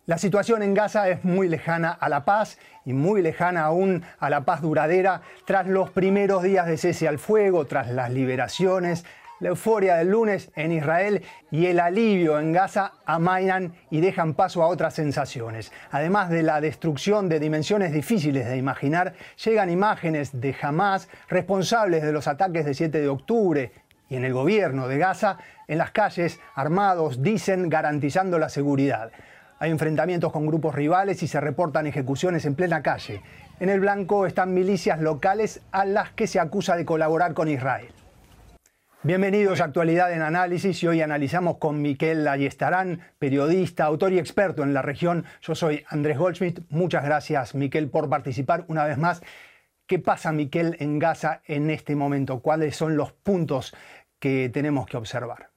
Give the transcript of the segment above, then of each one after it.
La situación en Gaza es muy lejana a la paz y muy lejana aún a la paz duradera tras los primeros días de cese al fuego, tras las liberaciones, la euforia del lunes en Israel y el alivio en Gaza amainan y dejan paso a otras sensaciones. Además de la destrucción de dimensiones difíciles de imaginar, llegan imágenes de Hamás responsables de los ataques del 7 de octubre y en el gobierno de Gaza, en las calles, armados, dicen, garantizando la seguridad. Hay enfrentamientos con grupos rivales y se reportan ejecuciones en plena calle. En el blanco están milicias locales a las que se acusa de colaborar con Israel. Bienvenidos a Actualidad en Análisis y hoy analizamos con Miquel Ayestarán, periodista, autor y experto en la región. Yo soy Andrés Goldschmidt. Muchas gracias, Miquel, por participar una vez más. ¿Qué pasa, Miquel, en Gaza en este momento? ¿Cuáles son los puntos que tenemos que observar?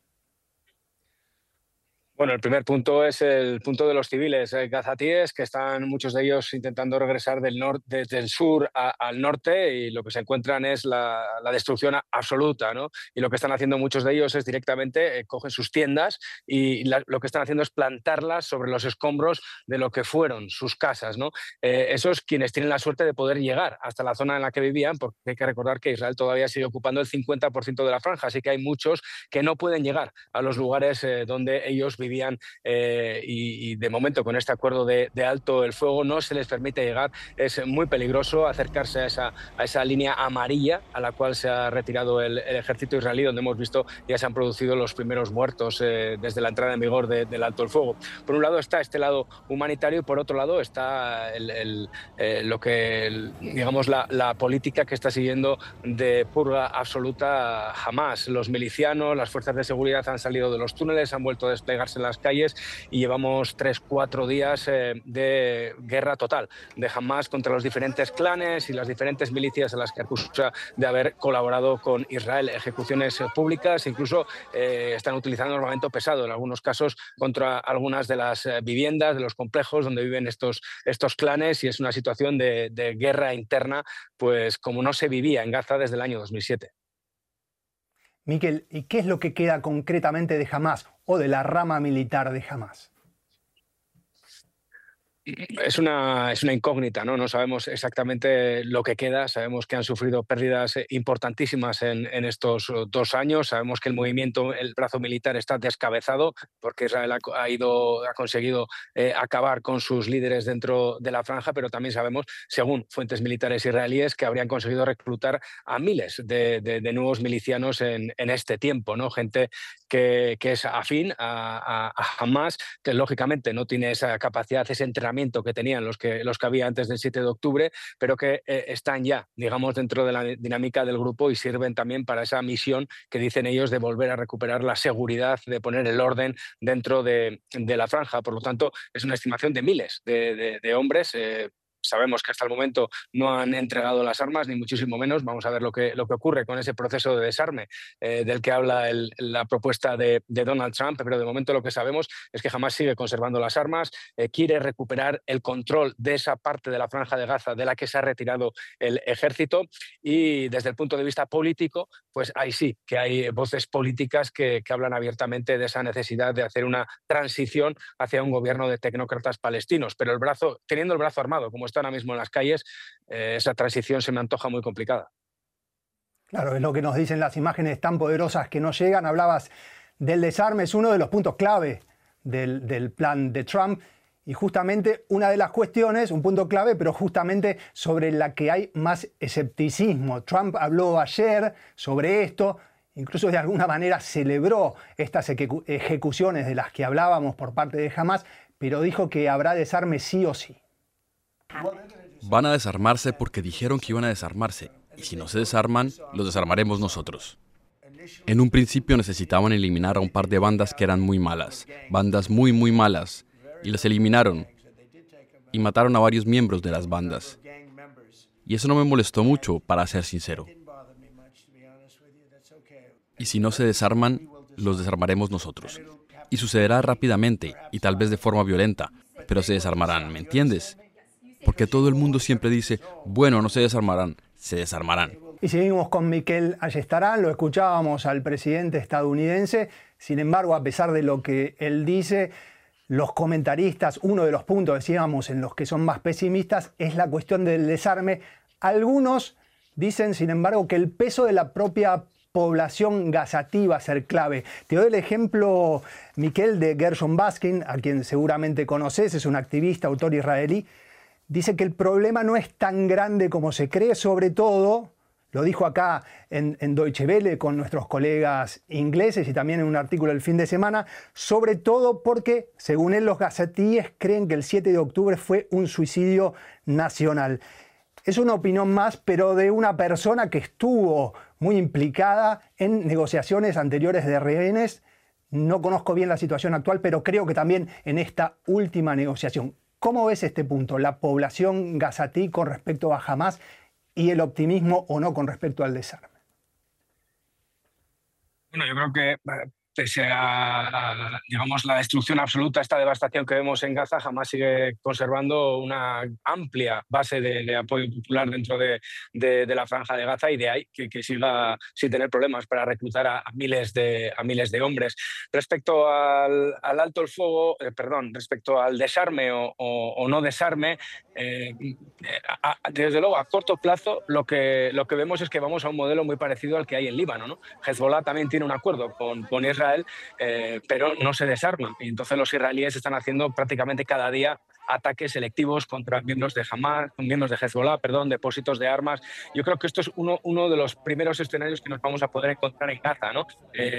Bueno, el primer punto es el punto de los civiles gazatíes, que están muchos de ellos intentando regresar desde el sur al norte, y lo que se encuentran es la destrucción absoluta, ¿no? Y lo que están haciendo muchos de ellos es directamente cogen sus tiendas y lo que están haciendo es plantarlas sobre los escombros de lo que fueron sus casas, ¿no? Esos quienes tienen la suerte de poder llegar hasta la zona en la que vivían, porque hay que recordar que Israel todavía sigue ocupando el 50% de la franja, así que hay muchos que no pueden llegar a los lugares donde ellos vivían. Y de momento con este acuerdo de alto el fuego no se les permite llegar. Es muy peligroso acercarse a esa línea amarilla a la cual se ha retirado el ejército israelí, donde hemos visto ya se han producido los primeros muertos desde la entrada en vigor del alto el fuego. Por un lado está este lado humanitario y por otro lado está digamos la política que está siguiendo de purga absoluta Hamás. Los milicianos, las fuerzas de seguridad han salido de los túneles, han vuelto a desplegarse en las calles y llevamos 3-4 días de guerra total de Hamás contra los diferentes clanes y las diferentes milicias a las que acusa de haber colaborado con Israel. Ejecuciones públicas, incluso están utilizando armamento pesado en algunos casos contra algunas de las viviendas, de los complejos donde viven estos clanes, y es una situación de guerra interna, pues como no se vivía en Gaza desde el año 2007. Miquel, ¿y qué es lo que queda concretamente de Hamás o de la rama militar de Hamás? Es una incógnita, ¿no? No sabemos exactamente lo que queda. Sabemos que han sufrido pérdidas importantísimas en estos 2 años. Sabemos que el movimiento, el brazo militar está descabezado porque Israel ha conseguido acabar con sus líderes dentro de la franja, pero también sabemos, según fuentes militares israelíes, que habrían conseguido reclutar a miles de nuevos milicianos en este tiempo, ¿no? Gente que es afín a Hamás, que lógicamente no tiene esa capacidad, ese entrenamiento que tenían los que había antes del 7 de octubre, pero que están ya, digamos, dentro de la dinámica del grupo y sirven también para esa misión que dicen ellos de volver a recuperar la seguridad, de poner el orden dentro de la franja. Por lo tanto, es una estimación de miles de hombres. Sabemos que hasta el momento no han entregado las armas, ni muchísimo menos. Vamos a ver lo que ocurre con ese proceso de desarme del que habla la propuesta de Donald Trump, pero de momento lo que sabemos es que Hamás sigue conservando las armas, quiere recuperar el control de esa parte de la franja de Gaza de la que se ha retirado el ejército, y desde el punto de vista político, pues ahí sí que hay voces políticas que hablan abiertamente de esa necesidad de hacer una transición hacia un gobierno de tecnócratas palestinos, pero teniendo el brazo armado, como está ahora mismo en las calles, esa transición se me antoja muy complicada. Claro, es lo que nos dicen las imágenes tan poderosas que no llegan. Hablabas del desarme, es uno de los puntos clave del plan de Trump, y justamente una de las cuestiones, un punto clave, pero justamente sobre la que hay más escepticismo. Trump habló ayer sobre esto, incluso de alguna manera celebró estas ejecuciones de las que hablábamos por parte de Hamás, pero dijo que habrá desarme sí o sí. Van a desarmarse porque dijeron que iban a desarmarse, y si no se desarman, los desarmaremos nosotros. En un principio necesitaban eliminar a un par de bandas que eran muy malas, bandas muy malas, y las eliminaron, y mataron a varios miembros de las bandas. Y eso no me molestó mucho, para ser sincero. Y si no se desarman, los desarmaremos nosotros. Y sucederá rápidamente, y tal vez de forma violenta, pero se desarmarán, ¿me entiendes? Porque todo el mundo siempre dice, bueno, no se desarmarán, se desarmarán. Y seguimos con Miquel Ayestarán, lo escuchábamos al presidente estadounidense. Sin embargo, a pesar de lo que él dice, los comentaristas, uno de los puntos, decíamos, en los que son más pesimistas es la cuestión del desarme. Algunos dicen, sin embargo, que el peso de la propia población gazatí va a ser clave. Te doy el ejemplo, Miquel, de Gershon Baskin, a quien seguramente conoces, es un activista, autor israelí. Dice que el problema no es tan grande como se cree, sobre todo, lo dijo acá en Deutsche Welle con nuestros colegas ingleses y también en un artículo el fin de semana, sobre todo porque, según él, los gazatíes creen que el 7 de octubre fue un suicidio nacional. Es una opinión más, pero de una persona que estuvo muy implicada en negociaciones anteriores de rehenes. No conozco bien la situación actual, pero creo que también en esta última negociación. ¿Cómo ves este punto, la población gazatí con respecto a Hamás y el optimismo o no con respecto al desarme? Bueno, yo creo que pese a, digamos, la destrucción absoluta, esta devastación que vemos en Gaza, Hamás sigue conservando una amplia base de apoyo popular dentro de la franja de Gaza, y de ahí que siga sin tener problemas para reclutar a miles de hombres. Respecto al alto el fuego, respecto al desarme o no desarme, desde luego a corto plazo lo que vemos es que vamos a un modelo muy parecido al que hay en Líbano, ¿no? Hezbollah también tiene un acuerdo con Israel, pero no se desarman, y entonces los israelíes están haciendo prácticamente cada día ataques selectivos contra miembros de Hamás, miembros de Hezbollah, depósitos de armas. Yo creo que esto es uno de los primeros escenarios que nos vamos a poder encontrar en Gaza, ¿no?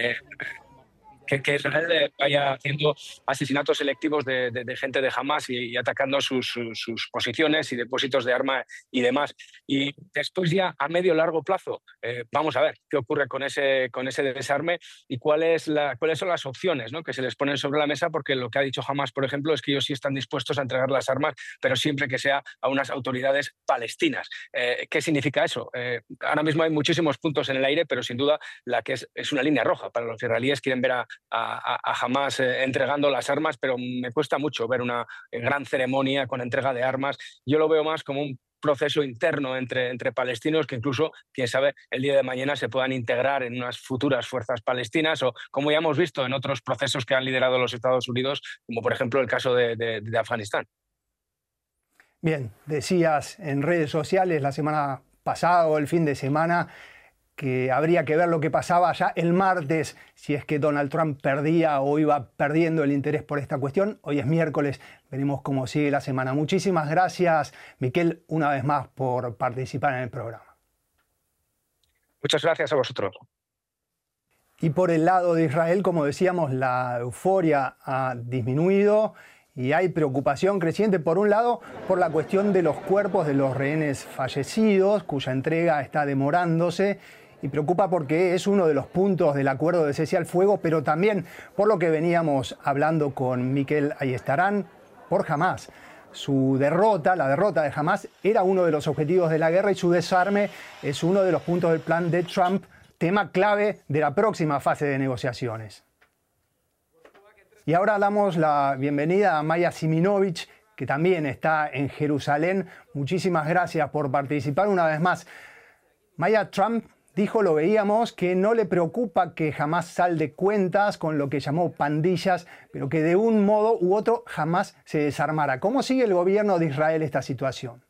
Que Israel vaya haciendo asesinatos selectivos de gente de Hamás y atacando sus posiciones y depósitos de armas y demás. Y después ya a medio largo plazo vamos a ver qué ocurre con ese desarme y cuáles son las opciones, ¿no?, que se les ponen sobre la mesa, porque lo que ha dicho Hamás, por ejemplo, es que ellos sí están dispuestos a entregar las armas, pero siempre que sea a unas autoridades palestinas. ¿Qué significa eso? Ahora mismo hay muchísimos puntos en el aire, pero sin duda la que es una línea roja para los israelíes. Quieren ver a Hamás entregando las armas, pero me cuesta mucho ver una gran ceremonia con entrega de armas. Yo lo veo más como un proceso interno entre palestinos, que incluso, quién sabe, el día de mañana se puedan integrar en unas futuras fuerzas palestinas, o como ya hemos visto en otros procesos que han liderado los Estados Unidos, como por ejemplo el caso de Afganistán. Bien, decías en redes sociales la semana pasada o el fin de semana que habría que ver lo que pasaba ya el martes, si es que Donald Trump perdía o iba perdiendo el interés por esta cuestión. Hoy es miércoles, veremos cómo sigue la semana. Muchísimas gracias, Miquel, una vez más por participar en el programa. Muchas gracias a vosotros. Y por el lado de Israel, como decíamos, la euforia ha disminuido y hay preocupación creciente, por un lado, por la cuestión de los cuerpos de los rehenes fallecidos, cuya entrega está demorándose. Y preocupa porque es uno de los puntos del acuerdo de cese al fuego, pero también por lo que veníamos hablando con Miquel Ayestarán, por Hamás. Su derrota, la derrota de Hamás, era uno de los objetivos de la guerra, y su desarme es uno de los puntos del plan de Trump, tema clave de la próxima fase de negociaciones. Y ahora damos la bienvenida a Maya Siminovich, que también está en Jerusalén. Muchísimas gracias por participar una vez más. Maya, Trump dijo, lo veíamos, que no le preocupa que Hamás salde cuentas con lo que llamó pandillas, pero que de un modo u otro jamás se desarmara. ¿Cómo sigue el gobierno de Israel esta situación?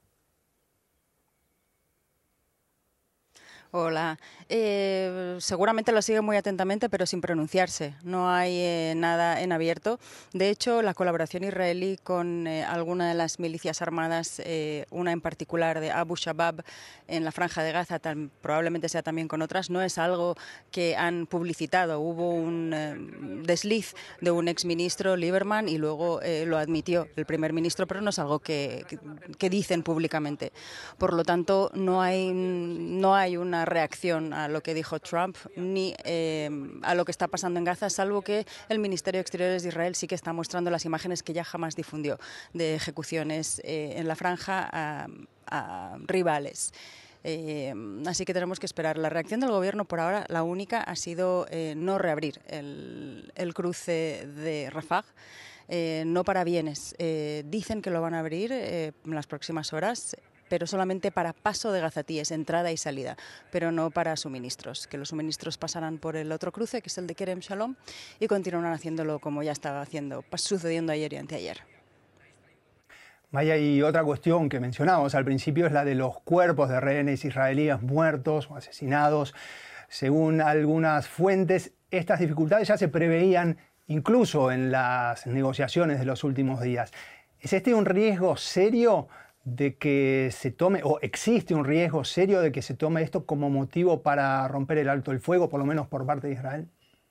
Hola. Seguramente lo sigue muy atentamente, pero sin pronunciarse. No hay nada en abierto. De hecho, la colaboración israelí con alguna de las milicias armadas, una en particular de Abu Shabab en la Franja de Gaza, probablemente sea también con otras, no es algo que han publicitado. Hubo un desliz de un exministro, Lieberman, y luego lo admitió el primer ministro, pero no es algo que dicen públicamente. Por lo tanto, no hay una reacción a lo que dijo Trump ni a lo que está pasando en Gaza, salvo que el Ministerio de Exteriores de Israel sí que está mostrando las imágenes que ya jamás difundió de ejecuciones en la franja a rivales. Así que tenemos que esperar. La reacción del gobierno por ahora, la única, ha sido no reabrir el cruce de Rafah. No para bienes. Dicen que lo van a abrir en las próximas horas. pero solamente para paso de gazatíes, entrada y salida, pero no para suministros, que los suministros pasarán por el otro cruce, que es el de Kerem Shalom, y continuarán haciéndolo como ya estaba sucediendo ayer y anteayer. Maya, y otra cuestión que mencionábamos al principio es la de los cuerpos de rehenes israelíes muertos o asesinados. Según algunas fuentes, estas dificultades ya se preveían incluso en las negociaciones de los últimos días. ¿Es este un riesgo serio de que se tome, o existe un riesgo serio de que se tome esto como motivo para romper el alto el fuego, por lo menos por parte de Israel?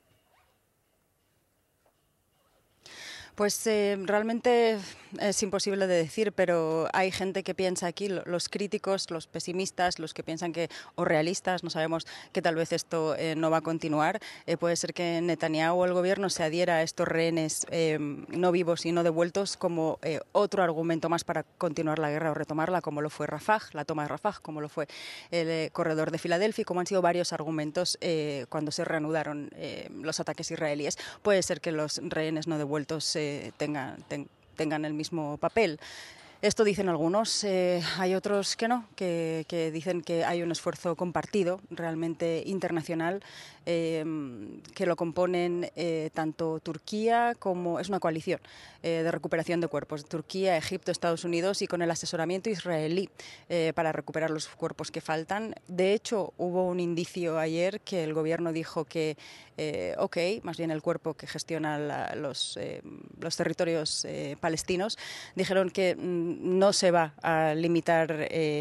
Pues realmente es imposible de decir, pero hay gente que piensa aquí, los críticos, los pesimistas, los que piensan que, o realistas, no sabemos que tal vez esto no va a continuar. Puede ser que Netanyahu o el gobierno se adhiera a estos rehenes no vivos y no devueltos como otro argumento más para continuar la guerra o retomarla, como lo fue Rafah, la toma de Rafah, como lo fue el corredor de Filadelfia, como han sido varios argumentos cuando se reanudaron los ataques israelíes. Puede ser que los rehenes no devueltos tengan el mismo papel. Esto dicen algunos, hay otros que no, que dicen que hay un esfuerzo compartido, realmente internacional, que lo componen tanto Turquía como, es una coalición de recuperación de cuerpos, Turquía, Egipto, Estados Unidos y con el asesoramiento israelí para recuperar los cuerpos que faltan. De hecho, hubo un indicio ayer que el gobierno dijo que, más bien el cuerpo que gestiona los territorios palestinos, dijeron que no se va a limitar,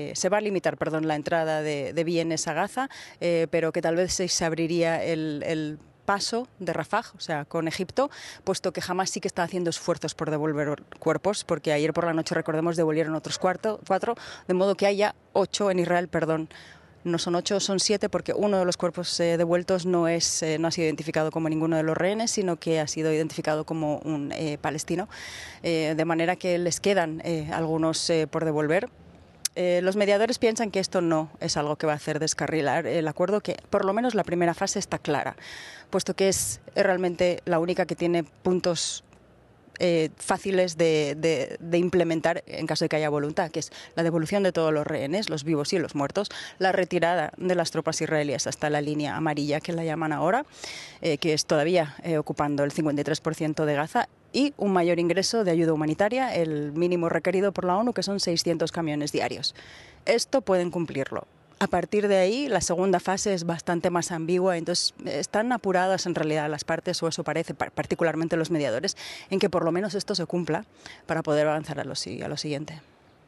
la entrada de bienes a Gaza, pero que tal vez se abriría el paso de Rafah, o sea, con Egipto, puesto que Hamás sí que está haciendo esfuerzos por devolver cuerpos, porque ayer por la noche, recordemos, devolvieron otros 4, de modo que haya 8 en Israel, perdón. No son 8, son 7, porque uno de los cuerpos devueltos no ha sido identificado como ninguno de los rehenes, sino que ha sido identificado como un palestino, de manera que les quedan algunos por devolver. Los mediadores piensan que esto no es algo que va a hacer descarrilar el acuerdo, que por lo menos la primera fase está clara, puesto que es realmente la única que tiene puntos fáciles de implementar en caso de que haya voluntad, que es la devolución de todos los rehenes, los vivos y los muertos, la retirada de las tropas israelíes hasta la línea amarilla, que la llaman ahora, que es todavía ocupando el 53% de Gaza, y un mayor ingreso de ayuda humanitaria, el mínimo requerido por la ONU, que son 600 camiones diarios. Esto pueden cumplirlo. A partir de ahí, la segunda fase es bastante más ambigua, entonces están apuradas en realidad las partes, o eso parece, particularmente los mediadores, en que por lo menos esto se cumpla para poder avanzar a lo siguiente.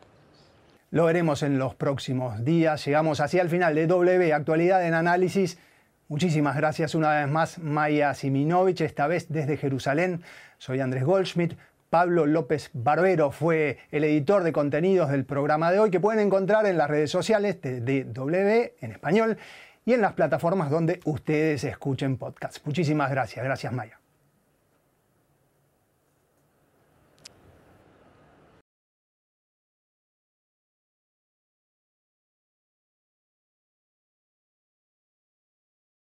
Lo veremos en los próximos días. Llegamos así al final de W, Actualidad en Análisis. Muchísimas gracias una vez más, Maya Siminovich, esta vez desde Jerusalén. Soy Andrés Goldschmidt. Pablo López Barbero fue el editor de contenidos del programa de hoy, que pueden encontrar en las redes sociales de DW en español y en las plataformas donde ustedes escuchen podcasts. Muchísimas gracias. Gracias, Maya.